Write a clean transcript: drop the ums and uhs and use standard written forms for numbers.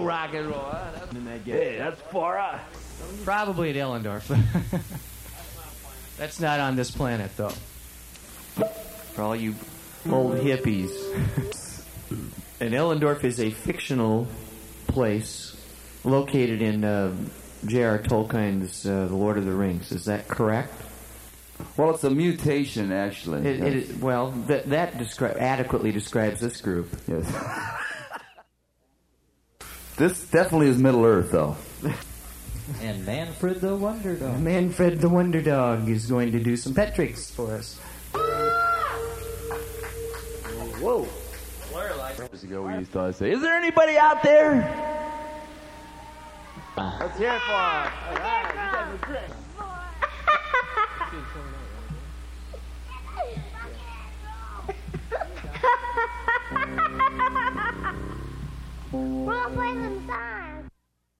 rock and roll. Hey, that's far. Probably at Ellendorf. That's not on this planet, though. For all you old hippies. And Ellendorf is a fictional place located in J.R. Tolkien's The Lord of the Rings. Is that correct? Well, it's a mutation, actually. That adequately describes this group. Yes. This definitely is Middle Earth, though. And Manfred the Wonder Dog. Manfred the Wonder Dog is going to do some pet tricks for us. Whoa. Years ago, we used to say, "Is there anybody out there?" Let's hear it for him. All right, you guys are great. We'll play them